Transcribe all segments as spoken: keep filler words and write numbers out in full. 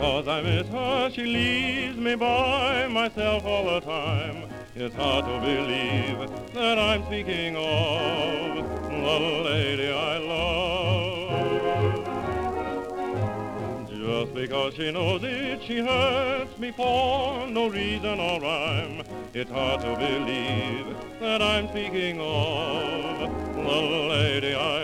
because I miss her, she leaves me by myself all the time. It's hard to believe that I'm speaking of the lady I love. Just because she knows it, she hurts me for no reason or rhyme. It's hard to believe that I'm speaking of the lady I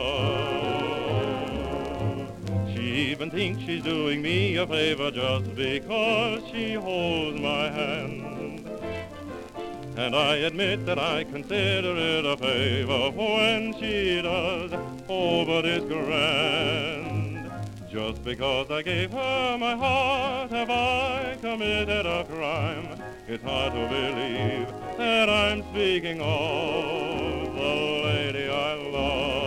love. She even thinks she's doing me a favor just because she holds my hand. And I admit that I consider it a favor when she does, oh, but it's grand. Just because I gave her my heart, have I committed a crime? It's hard to believe that I'm speaking of the lady I love.